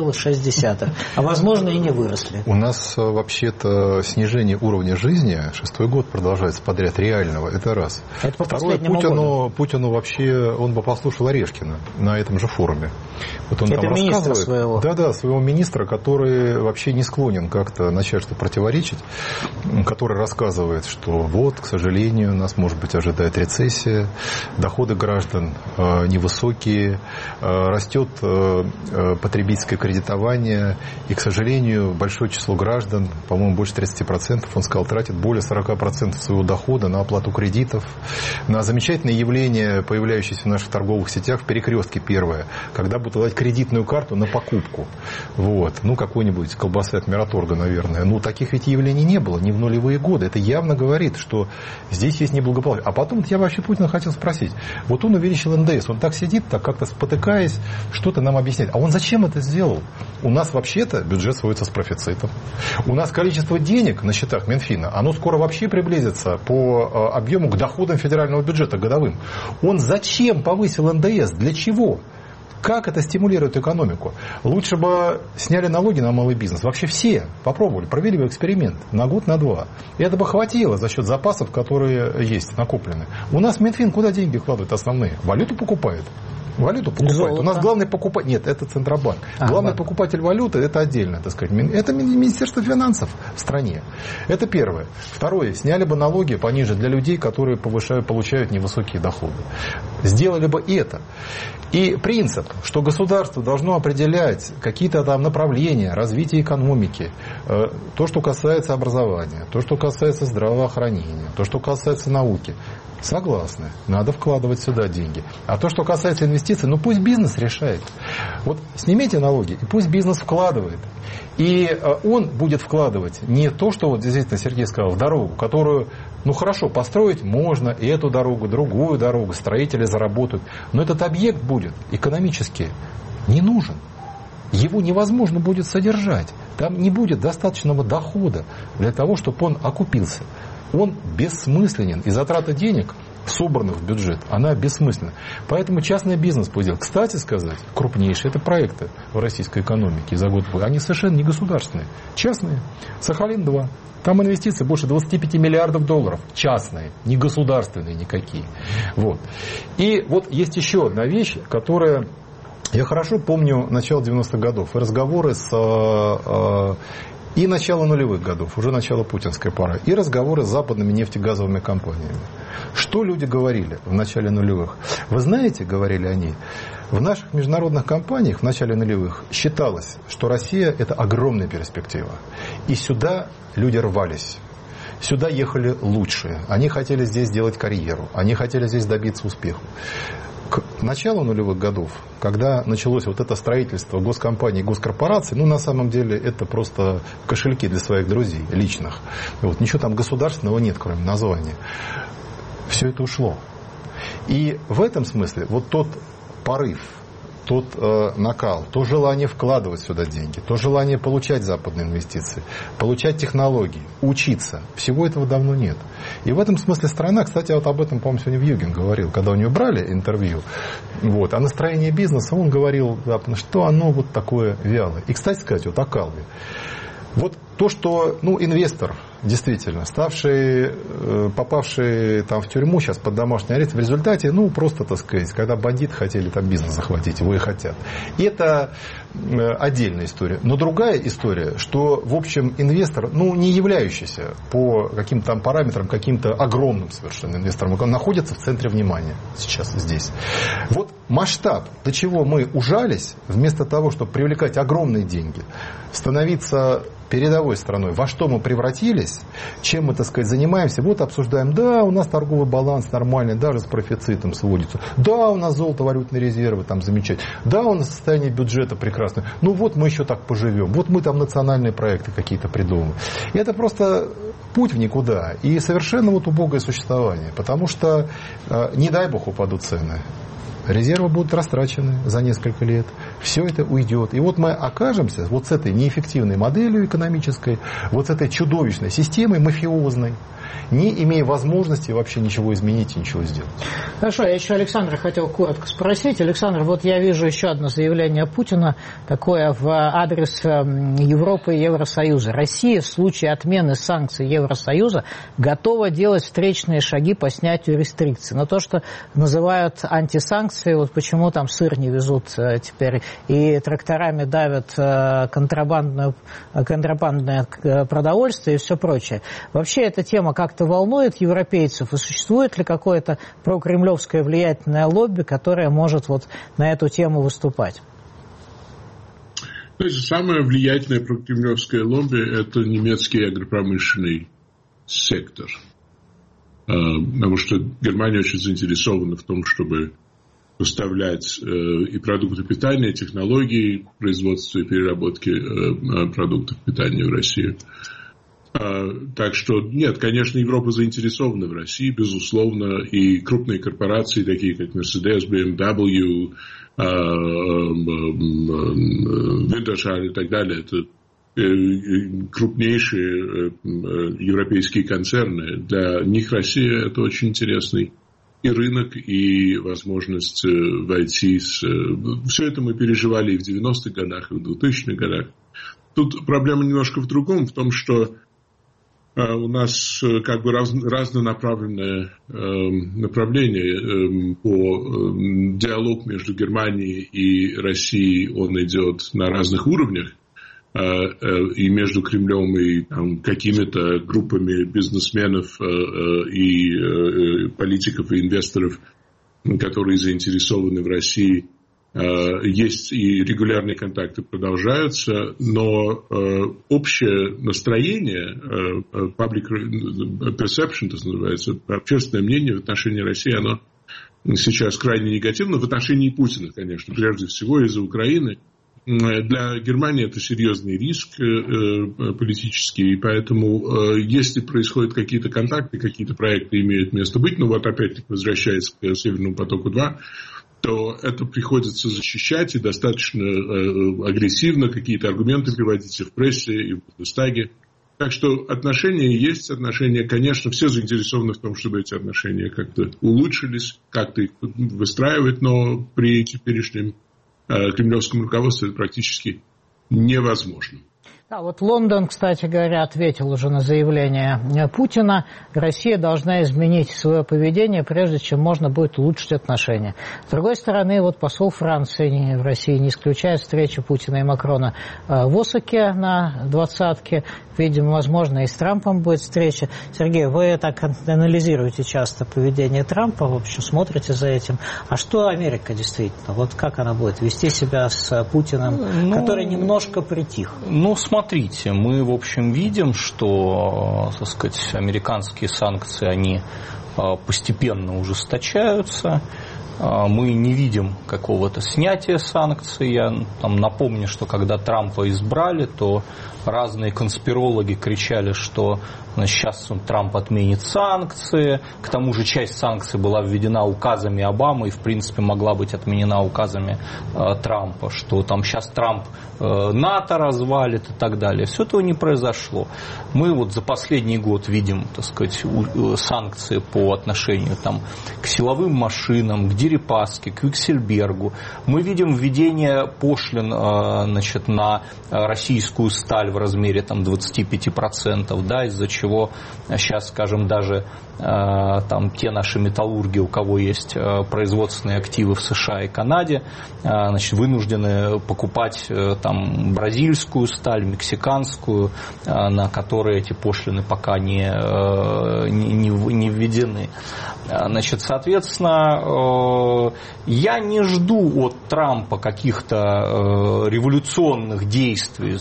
0,6%, а возможно и не выросли. У нас вообще-то снижение уровня жизни, 6-й год продолжается подряд, реального, это раз. Это по Второе, Путину вообще, он бы послушал Орешкина на этом же форуме. Вот он это там министра своего. Да, своего министра, который вообще не склонен как-то начать что-то противоречить, который рассказывает, что вот, к сожалению, нас, может быть, ожидает рецессия, доходы граждан невысокие, растет потребительское кредитование, и, к сожалению, большое число граждан, по-моему, больше 30%, он сказал, тратит более 40% своего дохода на оплату кредитов, на замечательное явление, появляющееся в наших торговых сетях в перекрестке первое, когда будут давать кредитную карту на покупку. Вот. Ну, какой-нибудь колбасы от Мираторга, наверное. Ну, таких ведь явлений не было, не в нулевые годы. Это явно говорит, что здесь есть неблагополучие. А потом я вообще Путина хотел спросить. Вот он увеличил НДС, он так сидит, так как-то спотыкаясь, что-то нам объясняет. А он зачем это сделал? У нас вообще-то бюджет сводится с профицитом. У нас количество денег на счетах Минфина, оно скоро вообще приблизится по объему к доходам федерального бюджета годовым. Он зачем повысил НДС? Для чего? Как это стимулирует экономику? Лучше бы сняли налоги на малый бизнес. Вообще все попробовали, провели бы эксперимент на год, на два. И это бы хватило за счет запасов, которые есть, накоплены. У нас Минфин куда деньги вкладывает основные? Валюту покупает. Валюту покупает. Золото. У нас главный покупатель... Нет, это Центробанк. Главный покупатель валюты, это отдельно, так сказать. Это Министерство финансов в стране. Это первое. Второе. Сняли бы налоги пониже для людей, которые получают невысокие доходы. Сделали бы это. И принцип, что государство должно определять какие-то там направления развития экономики, то, что касается образования, то, что касается здравоохранения, то, что касается науки, Согласны. Надо вкладывать сюда деньги. А то, что касается инвестиций, ну пусть бизнес решает. Вот снимите налоги, и пусть бизнес вкладывает. И он будет вкладывать не то, что вот действительно Сергей сказал, в дорогу, которую, ну хорошо, построить можно, и эту дорогу, другую дорогу, строители заработают. Но этот объект будет экономически не нужен. Его невозможно будет содержать. Там не будет достаточного дохода для того, чтобы он окупился. Он бессмысленен. И затрата денег, собранных в бюджет, она бессмысленна. Поэтому частный бизнес пусть делает. Кстати сказать, крупнейшие это проекты в российской экономике за год. Они совершенно не государственные. Частные. Сахалин-2. Там инвестиции больше 25 миллиардов долларов. Частные, не государственные никакие. Вот. И вот есть еще одна вещь, которая... Я хорошо помню начало 90-х годов и разговоры с... И начало нулевых годов, уже начало путинской пары, и разговоры с западными нефтегазовыми компаниями. Что люди говорили в начале нулевых? Вы знаете, говорили они, в наших международных компаниях в начале нулевых считалось, что Россия – это огромная перспектива. И сюда люди рвались. Сюда ехали лучшие. Они хотели здесь сделать карьеру. Они хотели здесь добиться успеха. К началу нулевых годов, когда началось вот это строительство госкомпаний, госкорпораций, ну, на самом деле, это просто кошельки для своих друзей личных. Вот, ничего там государственного нет, кроме названия. Все это ушло. И в этом смысле вот тот порыв, тот накал, то желание вкладывать сюда деньги, то желание получать западные инвестиции, получать технологии, учиться. Всего этого давно нет. И в этом смысле страна, кстати, вот об этом, по-моему, сегодня Вьюгин говорил, когда у него брали интервью, вот, о настроении бизнеса, он говорил, да, что оно вот такое вялое. И, кстати сказать, вот о Калве. Вот то, что, ну, инвестор, действительно, попавший там в тюрьму, сейчас под домашний арест, в результате, ну, просто, так сказать, когда бандиты хотели там бизнес захватить, его и хотят. И это отдельная история. Но другая история, что, в общем, инвестор, ну, не являющийся по каким-то там параметрам, каким-то огромным совершенно инвестором, он находится в центре внимания сейчас здесь. Вот масштаб, до чего мы ужались, вместо того, чтобы привлекать огромные деньги, становиться передовой страной, во что мы превратились, чем мы, так сказать, занимаемся, вот обсуждаем, да, у нас торговый баланс нормальный, даже с профицитом сводится, да, у нас золото-валютные резервы там замечательные, да, у нас состояние бюджета прекрасное, ну вот мы еще так поживем, вот мы там национальные проекты какие-то придумываем. И это просто путь в никуда и совершенно вот убогое существование, потому что, не дай бог, упадут цены. Резервы будут растрачены за несколько лет. Все это уйдет. И вот мы окажемся вот с этой неэффективной моделью экономической, вот с этой чудовищной системой мафиозной, не имея возможности вообще ничего изменить и ничего сделать. Хорошо, я еще Александра хотел коротко спросить. Александр, вот я вижу еще одно заявление Путина, такое в адрес Европы и Евросоюза. Россия в случае отмены санкций Евросоюза готова делать встречные шаги по снятию рестрикций. Но то, что называют антисанкции, вот почему там сыр не везут теперь и тракторами давят контрабандное продовольствие и все прочее. Вообще эта тема как-то волнует европейцев, и существует ли какое-то прокремлевское влиятельное лобби, которое может вот на эту тему выступать? Самое влиятельное прокремлевское лобби – это немецкий агропромышленный сектор. Потому что Германия очень заинтересована в том, чтобы поставлять и продукты питания, и технологии производства и переработки продуктов питания в Россию. Так что, нет, конечно, Европа заинтересована в России, безусловно, и крупные корпорации, такие как Mercedes, BMW, Wintershall и так далее, это крупнейшие европейские концерны. Для них Россия – это очень интересный и рынок, и возможность войти с... Все это мы переживали и в 90-х годах, и в 2000-х годах. Тут проблема немножко в другом, в том, что у нас как бы разнонаправленное направление по диалог между Германией и Россией, он идет на разных уровнях, и между Кремлем и там, какими-то группами бизнесменов и политиков и инвесторов, которые заинтересованы в России. есть и регулярные контакты продолжаются, но общее настроение, public perception, это называется, общественное мнение в отношении России, оно сейчас крайне негативно, в отношении Путина, конечно, прежде всего из-за Украины. Для Германии это серьезный риск политический, и поэтому если происходят какие-то контакты, какие-то проекты имеют место быть, ну вот опять-таки возвращаясь к Северному потоку-2, то это приходится защищать и достаточно агрессивно какие-то аргументы приводить и в прессе, и в Бундестаге. Так что отношения есть, отношения, конечно, все заинтересованы в том, чтобы эти отношения как-то улучшились, как-то их выстраивать, но при теперешнем кремлевском руководстве это практически невозможно. Да, вот Лондон, кстати говоря, ответил уже на заявление Путина. Россия должна изменить свое поведение, прежде чем можно будет улучшить отношения. С другой стороны, вот посол Франции в России не исключает встречу Путина и Макрона в Осаке на 20-ке. Видимо, возможно, и с Трампом будет встреча. Сергей, вы так анализируете часто поведение Трампа, в общем, смотрите за этим. А что Америка действительно? Вот как она будет вести себя с Путиным, который немножко притих? Смотрите, мы, в общем, видим, что, так сказать, американские санкции, они постепенно ужесточаются. Мы не видим какого-то снятия санкций. Я напомню, что когда Трампа избрали, то разные конспирологи кричали, что сейчас Трамп отменит санкции. К тому же часть санкций была введена указами Обамы и, в принципе, могла быть отменена указами Трампа, что там сейчас Трамп НАТО развалит и так далее. Все этого не произошло. Мы вот за последний год видим, так сказать, санкции по отношению к силовым машинам, к Дерипаске, к Виксельбергу. Мы видим введение пошлин на российскую сталь в размере 25%, да, из-за чего сейчас, скажем, даже те наши металлурги, у кого есть производственные активы в США и Канаде, вынуждены покупать бразильскую сталь, мексиканскую, на которые эти пошлины пока не введены. Соответственно, я не жду от Трампа каких-то революционных действий,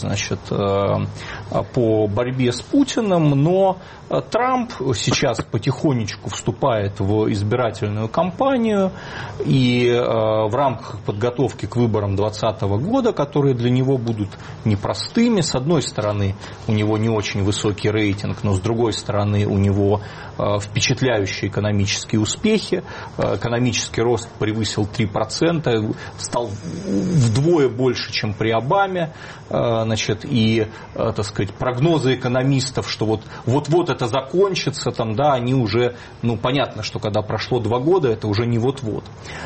по борьбе с Путиным, но Трамп сейчас потихонечку вступает в избирательную кампанию, и в рамках подготовки к выборам 2020 года, которые для него будут непростыми, с одной стороны, у него не очень высокий рейтинг, но с другой стороны, у него впечатляющие экономические успехи, экономический рост превысил 3%, стал вдвое больше, чем при Обаме, и, так сказать, прогнозы экономистов, что вот это закончится, они уже, понятно, что когда прошло 2 года, это уже не вот-вот.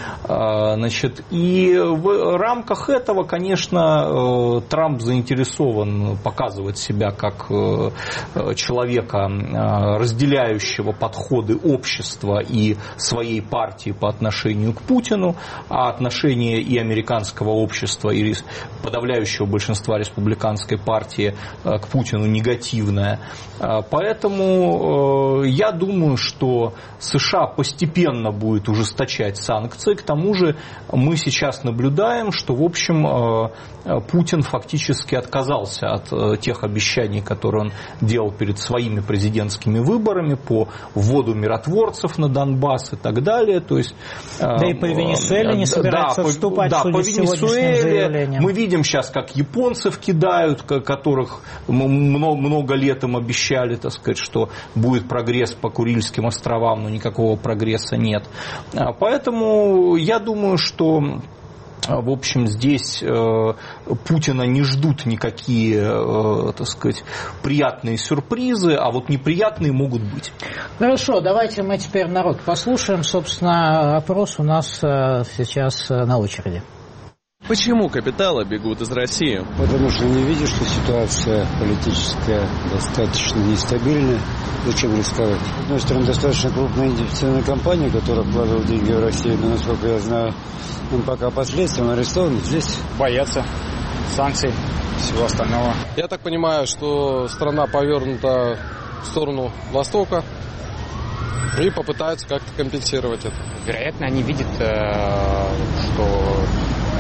И в рамках этого, конечно, Трамп заинтересован показывать себя как человека, разделяющего подходы общества и своей партии по отношению к Путину, а отношение и американского общества, и подавляющего большинства республиканской партии к Путину негативное. Поэтому я думаю, что США постепенно будет ужесточать санкции. К тому же мы сейчас наблюдаем, что, в общем, Путин фактически отказался от тех обещаний, которые он делал перед своими президентскими выборами по вводу миротворцев на Донбасс и так далее. То есть, да и по Венесуэле не собирается вступать, судя с сегодняшним заявлением. Мы видим сейчас, как японцев кидают, которых много лет им обещали, так сказать, что будет прогресс по Курильским островам, но никакого прогресса нет. Поэтому я думаю, что, в общем, здесь Путина не ждут никакие, так сказать, приятные сюрпризы, а вот неприятные могут быть. Хорошо, давайте мы теперь народ послушаем. Собственно, опрос у нас сейчас на очереди. Почему капиталы бегут из России? Потому что они видят, что ситуация политическая достаточно нестабильная. Зачем рисковать? С одной стороны, достаточно крупная идентифицированная компания, которая вкладывает деньги в Россию, но, насколько я знаю, он пока последствиям арестован. Здесь боятся санкций, всего остального. Я так понимаю, что страна повернута в сторону Востока и попытаются как-то компенсировать это. Вероятно, они видят, что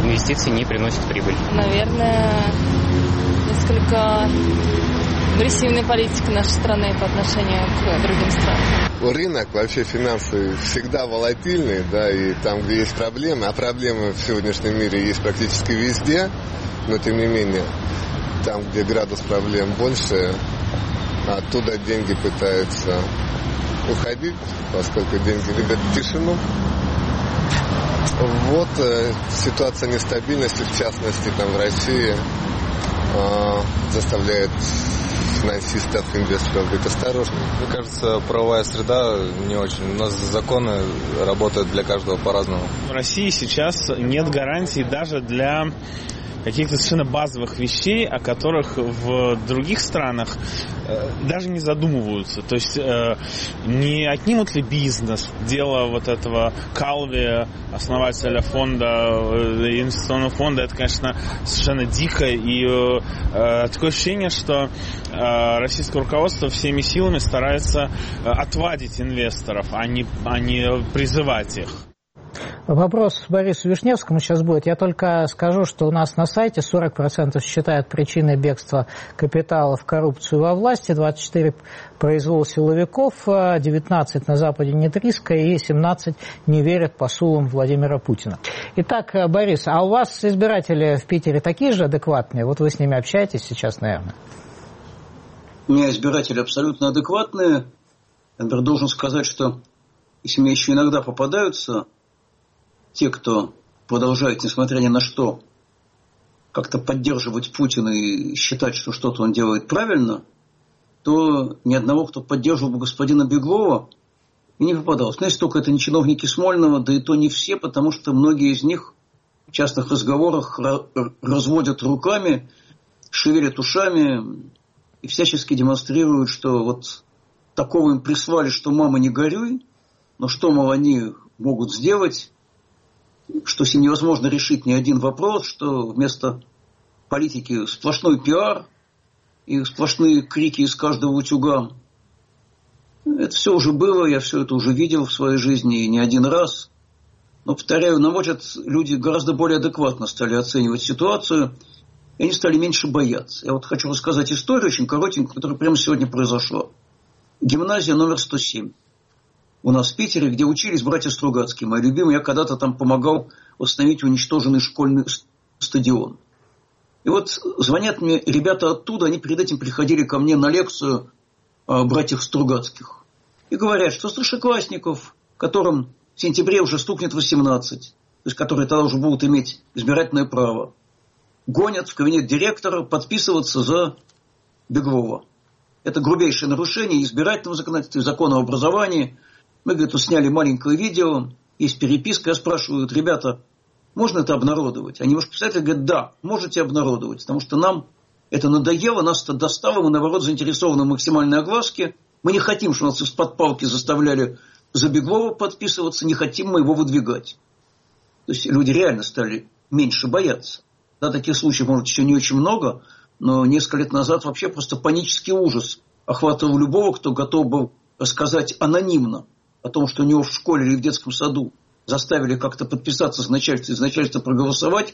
инвестиции не приносят прибыль. Наверное, несколько агрессивная политика нашей страны по отношению к другим странам. Рынок, вообще финансы всегда волатильный, да, и там, где есть проблемы, а проблемы в сегодняшнем мире есть практически везде, но тем не менее, там, где градус проблем больше, оттуда деньги пытаются уходить, поскольку деньги любят тишину. Вот ситуация нестабильности, в частности, там в России, заставляет финансистов, инвесторов быть осторожными. Мне кажется, правовая среда не очень. У нас законы работают для каждого по-разному. В России сейчас нет гарантий даже для каких-то совершенно базовых вещей, о которых в других странах даже не задумываются. То есть не отнимут ли бизнес? Дело вот этого Калви, основателя фонда, инвестиционного фонда, это, конечно, совершенно дико. И такое ощущение, что российское руководство всеми силами старается отвадить инвесторов, а не призывать их. Вопрос Борису Вишневскому сейчас будет. Я только скажу, что у нас на сайте 40% считают причиной бегства капитала в коррупцию во власти, 24% произвол силовиков, 19% на Западе нет риска и 17% не верят посулам Владимира Путина. Итак, Борис, а у вас избиратели в Питере такие же адекватные? Вот вы с ними общаетесь сейчас, наверное. У меня избиратели абсолютно адекватные. Я, например, должен сказать, что если мне еще иногда попадаются те, кто продолжает, несмотря ни на что, как-то поддерживать Путина и считать, что что-то он делает правильно, то ни одного, кто поддерживал бы господина Беглова, и не попадалось. Но если только это не чиновники Смольного, да и то не все, потому что многие из них в частных разговорах разводят руками, шевелят ушами и всячески демонстрируют, что вот такого им прислали, что мама не горюй, но что, мол, они могут сделать, что с ним невозможно решить ни один вопрос, что вместо политики сплошной пиар и сплошные крики из каждого утюга. Это все уже было, я все это уже видел в своей жизни и не один раз. Но, повторяю, на мой взгляд, люди гораздо более адекватно стали оценивать ситуацию, и они стали меньше бояться. Я вот хочу рассказать историю очень коротенькую, которая прямо сегодня произошла. Гимназия номер 107. У нас в Питере, где учились братья Стругацкие, мои любимые, я когда-то там помогал восстановить уничтоженный школьный стадион. И вот звонят мне ребята оттуда, они перед этим приходили ко мне на лекцию о братьях Стругацких. И говорят, что старшеклассников, которым в сентябре уже стукнет 18, то есть которые тогда уже будут иметь избирательное право, гонят в кабинет директора подписываться за Беглова. Это грубейшее нарушение избирательного законодательства, закона об образовании. Мы, говорит, сняли маленькое видео, есть переписка, я спрашиваю, ребята, можно это обнародовать? Они немножко писатели говорят, да, можете обнародовать, потому что нам это надоело, нас это достало, мы, наоборот, заинтересованы в максимальной огласке. Мы не хотим, чтобы нас из-под палки заставляли за Беглова подписываться, не хотим мы его выдвигать. То есть люди реально стали меньше бояться. Да, таких случаев, может, еще не очень много, но несколько лет назад вообще просто панический ужас охватывал любого, кто готов был рассказать анонимно о том, что у него в школе или в детском саду заставили как-то подписаться за начальство проголосовать,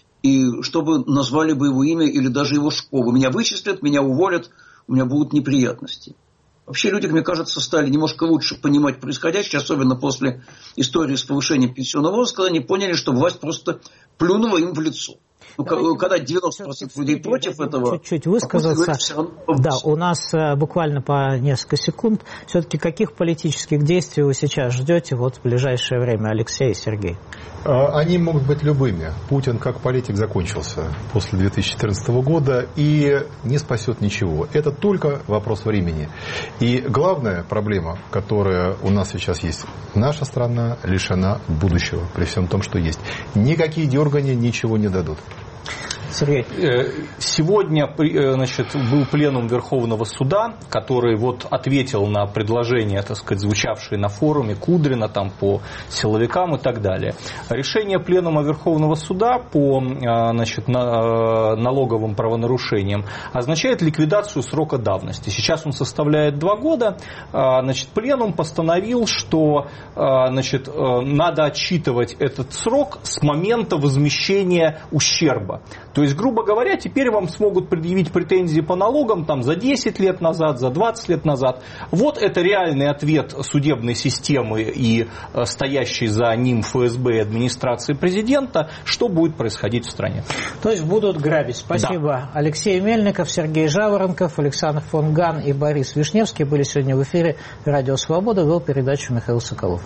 и чтобы назвали бы его имя или даже его школу. Меня вычислят, меня уволят, у меня будут неприятности. Вообще люди, мне кажется, стали немножко лучше понимать происходящее, особенно после истории с повышением пенсионного возраста, когда они поняли, что власть просто плюнула им в лицо. Когда 90% людей против этого... Чуть-чуть высказаться. Да, у нас буквально по несколько секунд. Все-таки каких политических действий вы сейчас ждете вот в ближайшее время, Алексей и Сергей? Они могут быть любыми. Путин как политик закончился после 2014 года и не спасет ничего. Это только вопрос времени. И главная проблема, которая у нас сейчас есть, наша страна лишена будущего при всем том, что есть. Никакие дергания ничего не дадут. Сергей. Сегодня был пленум Верховного суда, который вот ответил на предложения, так сказать, звучавшие на форуме Кудрина там, по силовикам и так далее. Решение пленума Верховного суда по налоговым правонарушениям означает ликвидацию срока давности. Сейчас он составляет 2 года. Пленум постановил, что надо отсчитывать этот срок с момента возмещения ущерба. То есть, грубо говоря, теперь вам смогут предъявить претензии по налогам там, за 10 лет назад, за 20 лет назад. Вот это реальный ответ судебной системы и стоящей за ним ФСБ и администрации президента, что будет происходить в стране. То есть будут грабить. Спасибо. Да. Алексей Мельников, Сергей Жаворонков, Александр фон Ган и Борис Вишневский были сегодня в эфире «Радио Свобода». Вел передачу Михаил Соколов.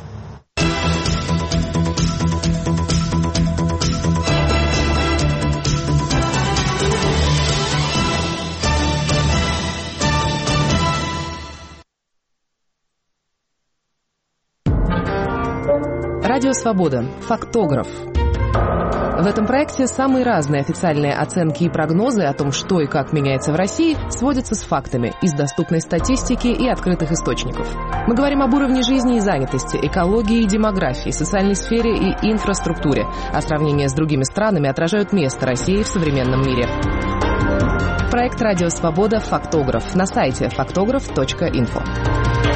Радио Свобода. Фактограф. В этом проекте самые разные официальные оценки и прогнозы о том, что и как меняется в России, сводятся с фактами из доступной статистики и открытых источников. Мы говорим об уровне жизни и занятости, экологии и демографии, социальной сфере и инфраструктуре, а сравнения с другими странами отражают место России в современном мире. Проект «Радио Свобода. Фактограф» на сайте faktograph.info.